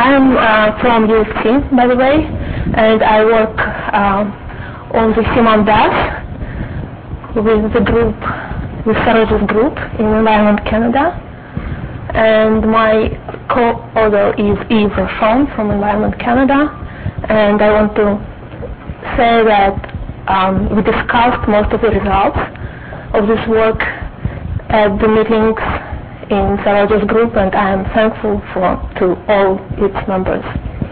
I'm from UFT, by the way, and I work on the CMON DAS with the group, the Sarojus group in Environment Canada. And my co-author is Yves Rochon from Environment Canada. And I want to say that we discussed most of the results of this work at the meetings in Sarojus group, and I am thankful to all its members.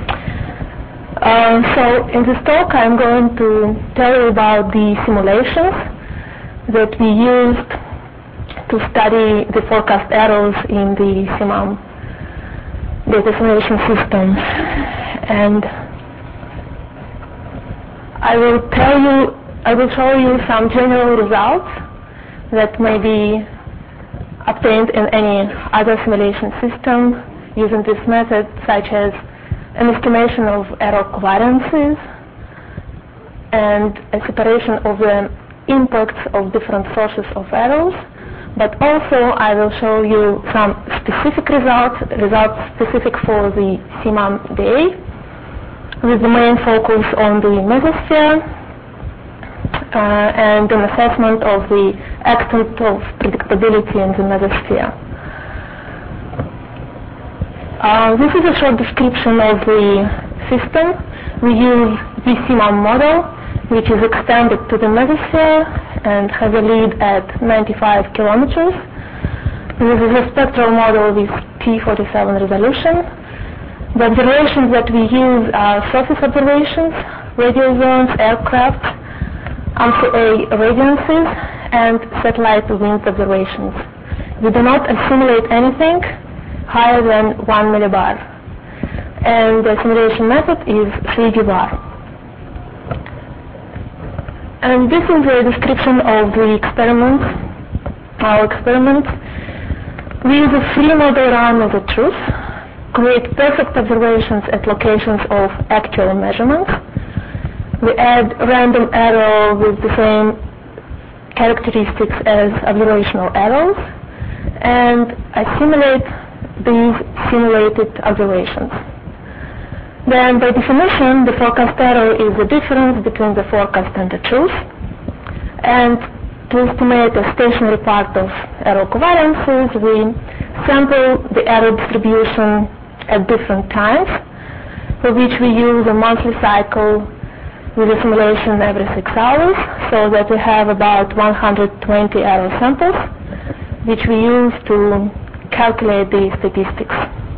So in this talk I'm going to tell you about the simulations that we used to study the forecast errors in the CMON data simulation system. And I will show you some general results that may be obtained in any other simulation system using this method, such as an estimation of error covariances and a separation of the impacts of different sources of errors. But also I will show you some specific results specific for the CMON DA, with the main focus on the mesosphere and an assessment of the extent of predictability in the mesosphere. This is a short description of the system. We use the CMON model, which is extended to the mesosphere and has a lead at 95 kilometers. This is a spectral model with T47 resolution. The observations that we use are surface observations, radial zones, aircraft, AMSI-A radiances, and satellite wind observations. We do not assimilate anything higher than 1 millibar. And the simulation method is 3D bar. And this is a description of the experiment, our experiment. We use a free model run as a truth, create perfect observations at locations of actual measurements. We add random error with the same characteristics as observational errors, and I simulate these simulated observations. Then, by definition, the forecast error is the difference between the forecast and the truth. And to estimate a stationary part of error covariances, we sample the error distribution at different times, for which we use a monthly cycle with a simulation every 6 hours, so that we have about 120 error samples, which we use to calculate the statistics.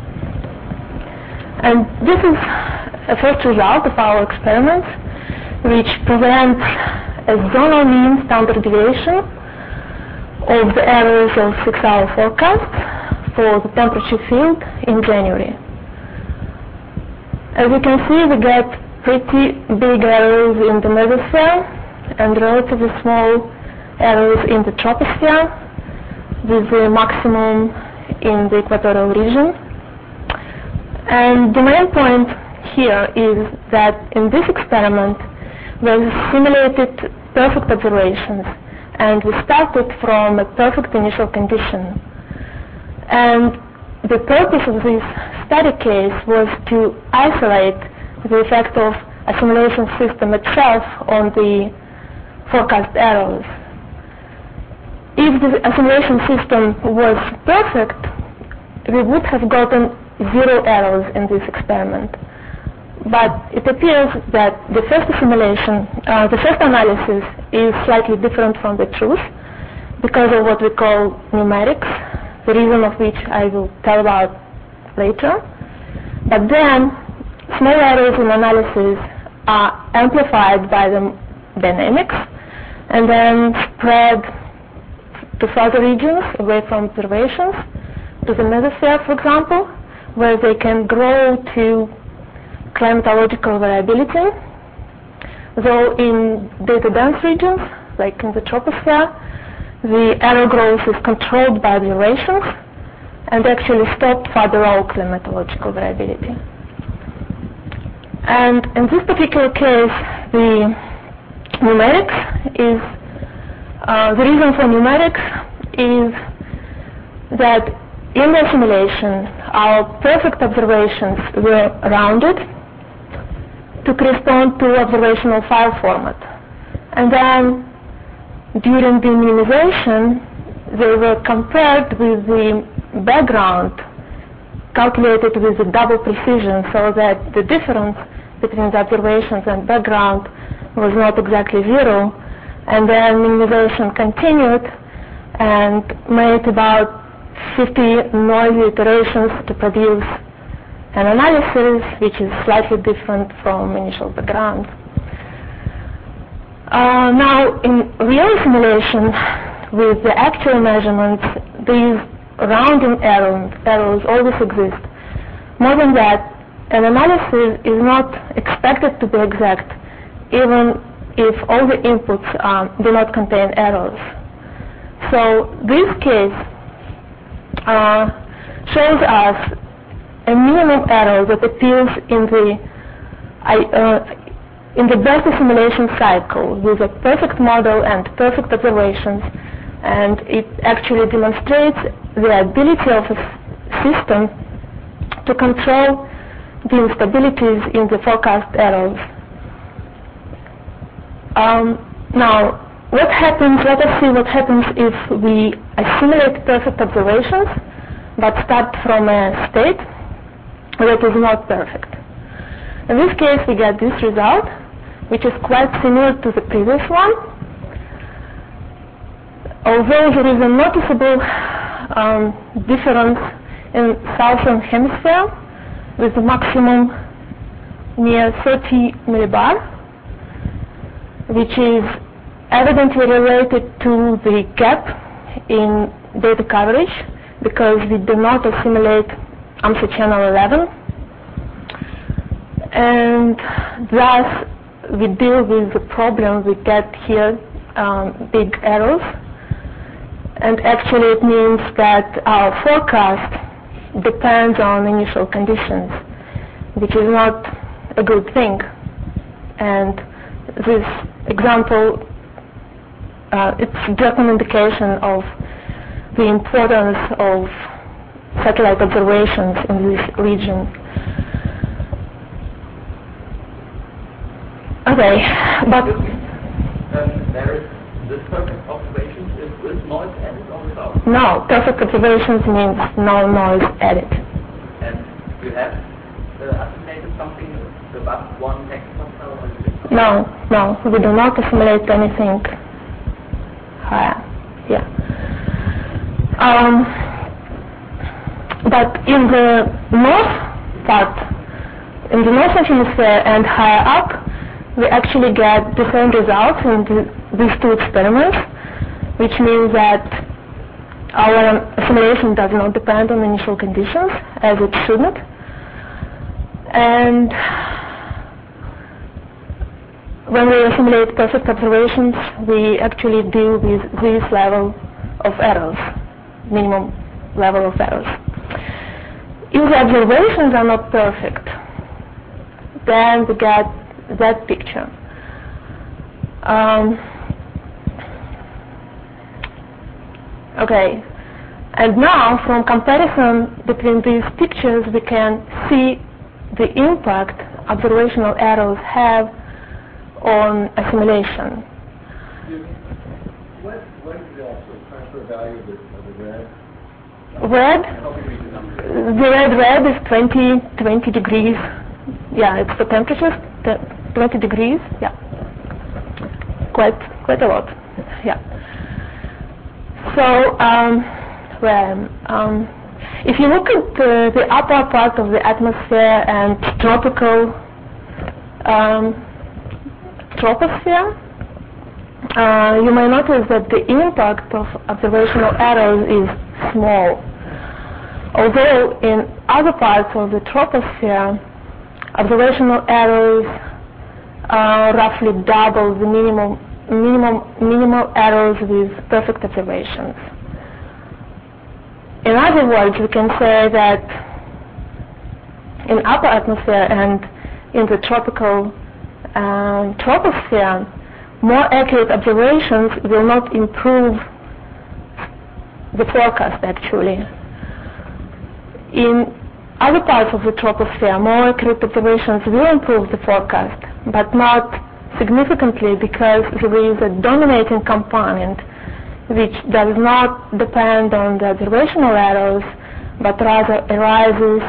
And this is a first result of our experiment, which presents a zonal mean standard deviation of the errors of 6-hour forecast for the temperature field in January. As you can see, we get pretty big errors in the mesosphere and relatively small errors in the troposphere, with the maximum in the equatorial region. And the main point here is that in this experiment we simulated perfect observations, and we started from a perfect initial condition. And the purpose of this study case was to isolate the effect of a simulation system itself on the forecast errors. If the simulation system was perfect, we would have gotten 0 errors in this experiment. But it appears that the first simulation, the first analysis is slightly different from the truth because of what we call numerics, the reason of which I will tell about later. But then small errors in analysis are amplified by the dynamics and then spread to further regions away from observations, to the mesosphere, for example, where they can grow to climatological variability. Though in data-dense regions, like in the troposphere, the error growth is controlled by observations and actually stop further low climatological variability. And in this particular case, the numerics is, the reason for numerics is that in the simulation, our perfect observations were rounded to correspond to observational file format. And then during the minimization, they were compared with the background calculated with a double precision, so that the difference between the observations and background was not exactly zero. And then minimization continued and made about 50 noisy iterations to produce an analysis which is slightly different from initial background. Now, in real simulation, with the actual measurements, these rounding errors always exist. More than that, an analysis is not expected to be exact, even if all the inputs do not contain errors. So this case shows us a minimum error that appears in the Berkeley simulation cycle with a perfect model and perfect observations, and it actually demonstrates the ability of a system to control the instabilities in the forecast errors. Now, let us see what happens if we assimilate perfect observations but start from a state that is not perfect. In this case, we get this result, which is quite similar to the previous one, although there is a noticeable difference in southern hemisphere with a maximum near 30 millibar, which is evidently related to the gap in data coverage, because we do not assimilate AMSA channel 11, and thus we deal with the problem we get here, big errors. And actually it means that our forecast depends on initial conditions, which is not a good thing. And this example, it's just an indication of the importance of satellite observations in this region. Okay, but there is this perfect observations is with noise added or without? No, perfect observations means no noise added. And you have assimilated something above 1 hectopascal or you did No, not? we do not assimilate anything higher. Yeah. But in the north part, in the northern hemisphere and higher up, we actually get different results in these two experiments, which means that our assimilation does not depend on initial conditions, as it shouldn't. And when we assimilate perfect observations, we actually deal with this level of errors, minimum level of errors. If the observations are not perfect, then we get that picture. Okay, and now from comparison between these pictures, we can see the impact observational errors have on assimilation. What is the actual transfer value of the red? Red? The red is 20 degrees. Yeah, it's the temperature, 20 degrees. Yeah, quite a lot. Yeah. So, if you look at the upper part of the atmosphere and troposphere, you may notice that the impact of observational errors is small. Although in other parts of the troposphere, observational errors are roughly double the minimal errors with perfect observations. In other words, we can say that in upper atmosphere and in the tropical troposphere, more accurate observations will not improve the forecast actually. In other parts of the troposphere, more accurate observations will improve the forecast, but not significantly, because there is a dominating component which does not depend on the observational errors, but rather arises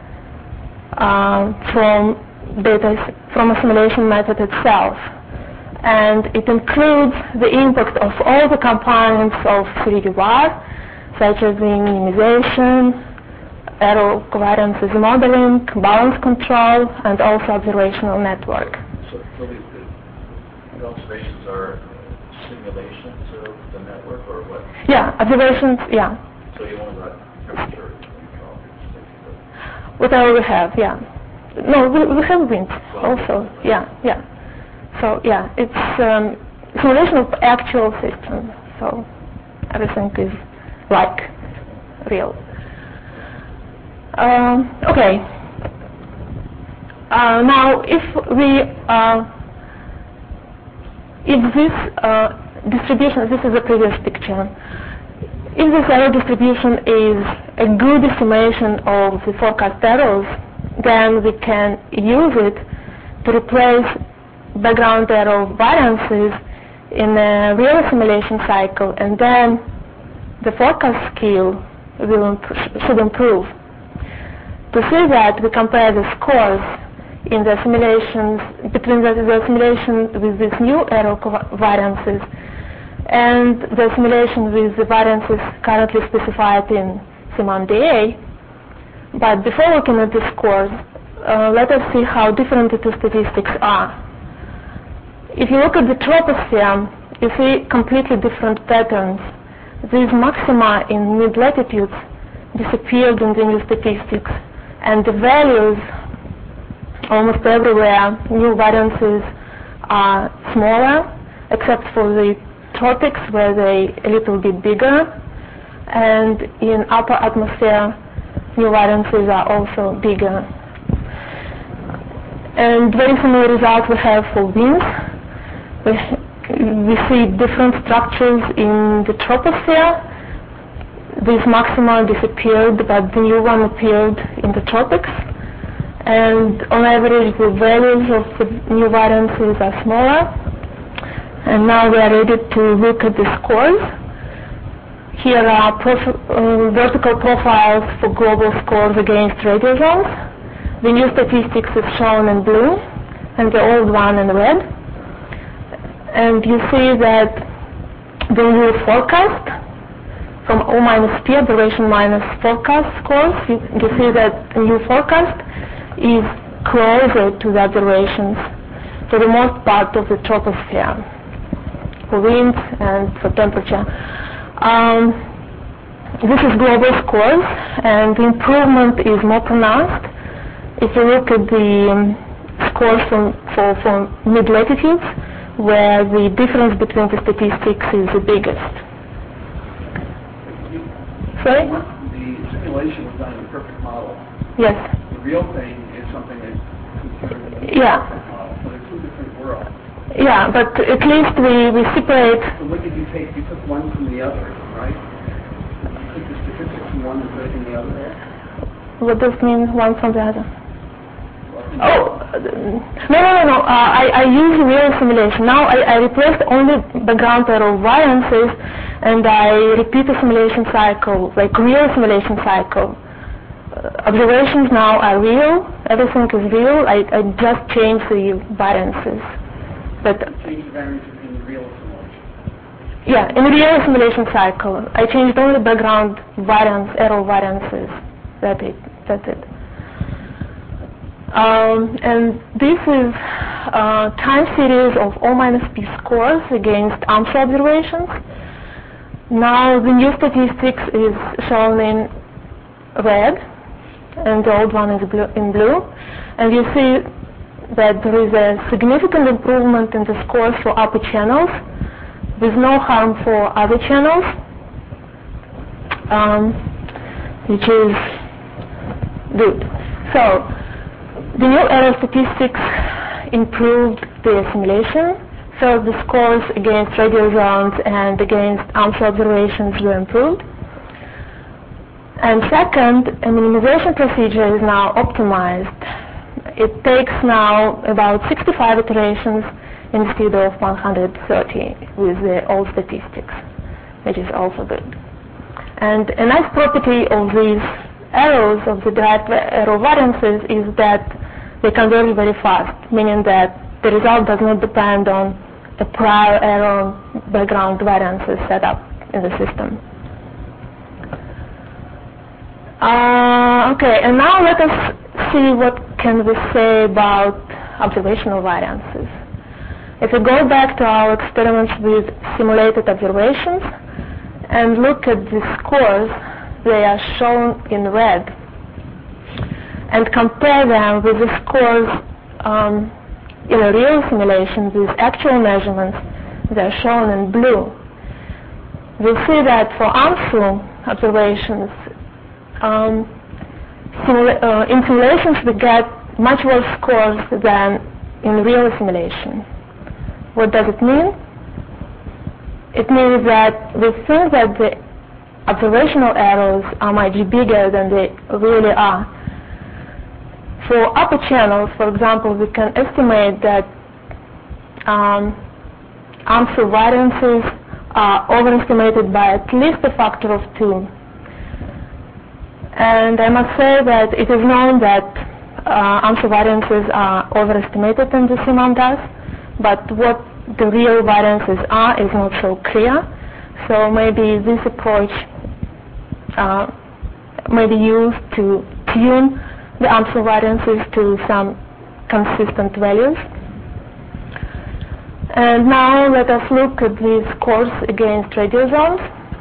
from a simulation method itself. And it includes the impact of all the components of 3D VAR, such as the minimization, error covariances modeling, balance control, and also observational network. So the observations are simulations of the network, or what? Yeah, observations, yeah. So you only got temperature control? Whatever we have, yeah. No, we have wind also, yeah. So, yeah, it's simulation of actual systems, so everything is like real. Okay. Now, if this distribution, this is the previous picture, if this error distribution is a good estimation of the forecast errors, then we can use it to replace background error variances in a real simulation cycle, and then the forecast skill should improve. To see that, we compare the scores in the simulations between the simulation with these new error variances and the simulation with the variances currently specified in CMUN-DA. But before looking at the scores, let us see how different the two statistics are. If you look at the troposphere, you see completely different patterns. These maxima in mid-latitudes disappeared in the new statistics, and the values almost everywhere, new variances are smaller, except for the tropics where they're a little bit bigger, and in upper atmosphere, new variances are also bigger. And very similar results we have for winds. We see different structures in the troposphere. These maxima disappeared, but the new one appeared in the tropics. And on average, the values of the new variances are smaller. And now we are ready to look at the scores. Here are vertical profiles for global scores against radio zones. The new statistics is shown in blue, and the old one in red. And you see that the new forecast from O minus P, observation minus forecast scores, you see that the new forecast is closer to the observations for the most part of the troposphere, for wind and for temperature. This is global scores, and the improvement is more pronounced if you look at the scores for mid-latitudes, where the difference between the statistics is the biggest. Sorry? The simulation was done in a perfect model. Yes. The real thing is something that's considered a Yeah. perfect model. So they're two different worlds. Yeah, but at least we separate. So what did you take? You took one from the other, right? You took the statistics from one and put it in the other? What does mean one from the other? Oh, no. I use real simulation. Now I replaced only background error variances, and I repeat the simulation cycle, like real simulation cycle. Observations now are real. Everything is real. I just change the variances. But change the variances in the real simulation. Yeah, in the real simulation cycle, I changed only background error variances. That's it. And this is time series of O minus P scores against AMSA observations. Now the new statistics is shown in red, and the old one is in blue. And you see that there is a significant improvement in the scores for upper channels, with no harm for other channels, which is good. So the new error statistics improved the simulation, so the scores against radio zones and against AMSA observations were improved. And second, a minimization procedure is now optimized. It takes now about 65 iterations instead of 130 with the old statistics, which is also good. And a nice property of these arrows, of the derived arrow variances, is that they converge very fast, meaning that the result does not depend on a prior arrow background variances set up in the system. Okay, and now let us see what can we say about observational variances. If we go back to our experiments with simulated observations and look at the scores, they are shown in red, and compare them with the scores in a real simulation with actual measurements, they are shown in blue. We see that for AMSU observations, in simulations we get much worse scores than in real simulation. What does it mean? It means that we think that the observational errors are much bigger than they really are. For upper channels, for example, we can estimate that AMSU variances are overestimated by at least a factor of 2. And I must say that it is known that AMSU variances are overestimated in the CMOM, but what the real variances are is not so clear. So maybe this approach may be used to tune the AMSU variances to some consistent values. And now let us look at these scores against radio zones.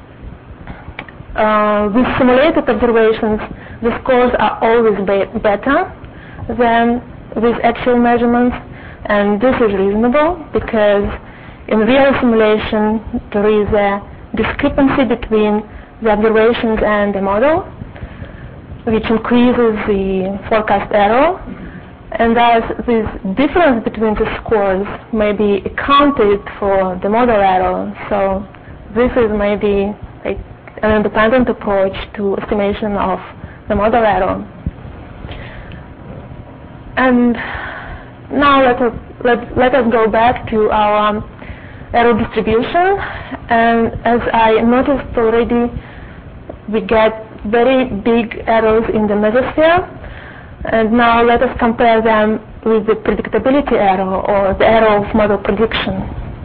With simulated observations, the scores are always better than with actual measurements, and this is reasonable because in real simulation there is a discrepancy between the observations and the model, which increases the forecast error, and thus this difference between the scores may be accounted for the model error. So this is maybe an independent approach to estimation of the model error. And now let us go back to our error distribution. And as I noticed already, we get very big errors in the mesosphere. And now let us compare them with the predictability error, or the error of model prediction.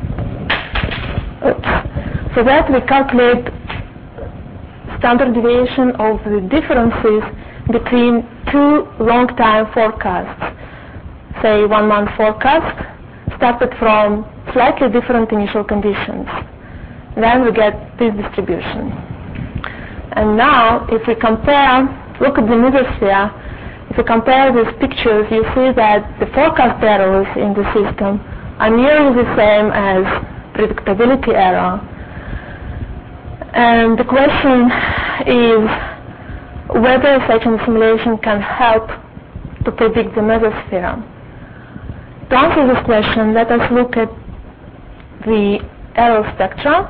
For that we calculate standard deviation of the differences between two long-time forecasts, say 1 month forecast, started from slightly different initial conditions. Then we get this distribution. And now if we compare, look at the mesosphere, if we compare these pictures, you see that the forecast errors in the system are nearly the same as predictability error. And the question is whether such a simulation can help to predict the mesosphere. To answer this question, let us look at the error spectra.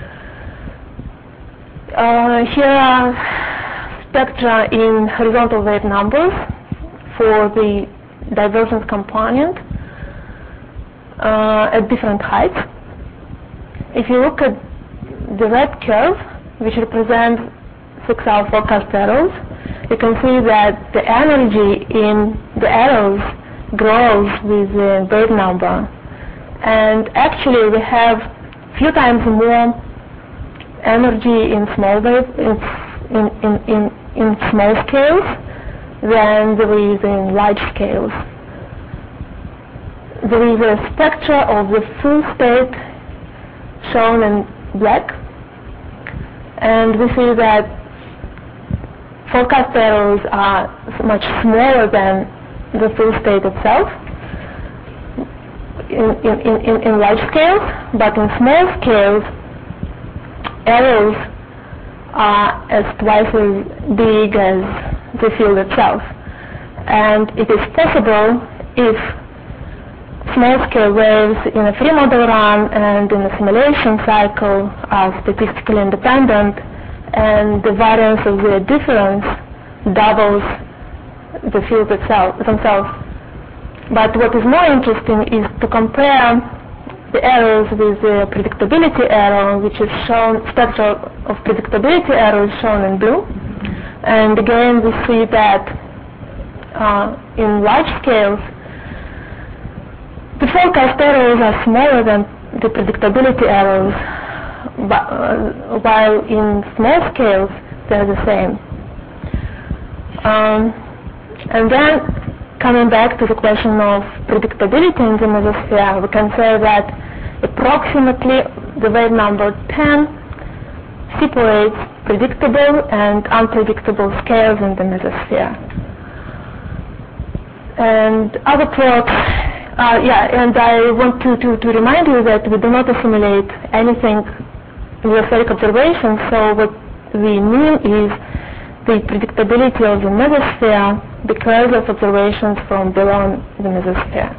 Here are spectra in horizontal weight numbers for the divergence component at different heights. If you look at the red curve, which represents 6-hour forecast errors, you can see that the energy in the errors grows with the weight number. And actually we have few times more energy in small in small scales than there is in large scales. There is a spectra of the full state shown in black, and we see that forecast errors are much smaller than the full state itself in large scales, but in small scales errors are as twice as big as the field itself. And it is possible if small-scale waves in a free model run and in a simulation cycle are statistically independent and the variance of the difference doubles the fields themselves. But what is more interesting is to compare the errors with the predictability error, which is shown, spectrum of predictability error is shown in blue. And again, we see that in large scales, the forecast errors are smaller than the predictability errors, while in small scales, they're the same. And then, coming back to the question of predictability in the mesosphere, we can say that approximately the weight number 10 separates predictable and unpredictable scales in the mesosphere. And other plots, and I want to remind you that we do not assimilate anything with spheric observations, so what we mean is the predictability of the mesosphere because of observations from below the mesosphere.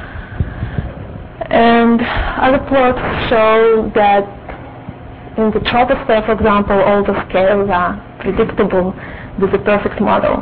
And other plots show that in the troposphere, for example, all the scales are predictable with the perfect model.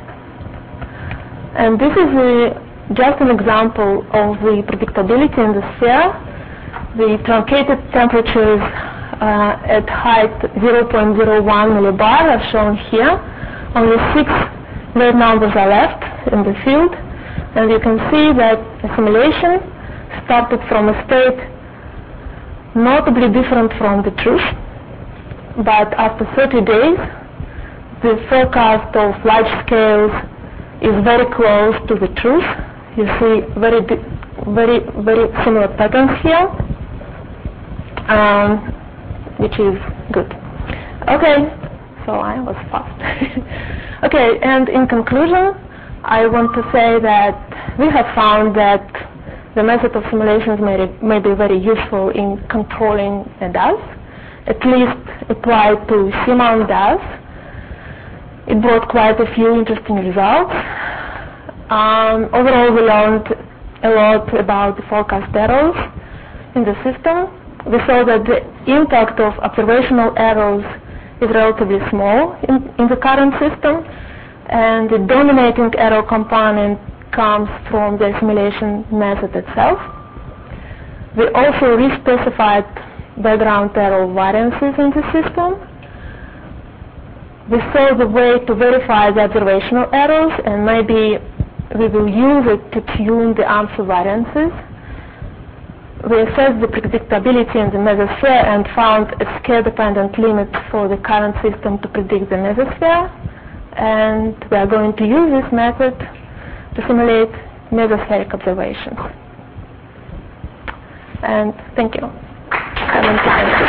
And this is just an example of the predictability in the sphere. The truncated temperatures at height 0.01 millibar are shown here. Only 6 weight numbers are left in the field, and you can see that assimilation started from a state notably different from the truth, but after 30 days the forecast of large scales is very close to the truth. You see very similar patterns here, which is good. Okay, so I was fast. Okay, and in conclusion, I want to say that we have found that the method of simulations may be very useful in controlling a dust, at least applied to seamount dust. It brought quite a few interesting results. Overall, we learned a lot about the forecast errors in the system. We saw that the impact of observational errors is relatively small in the current system, and the dominating error component comes from the assimilation method itself. We also re-specified background error variances in the system. We saw the way to verify the observational errors, and maybe we will use it to tune the answer variances. We assessed the predictability in the mesosphere and found a scale-dependent limit for the current system to predict the mesosphere, and we are going to use this method to simulate mesospheric observations. And thank you.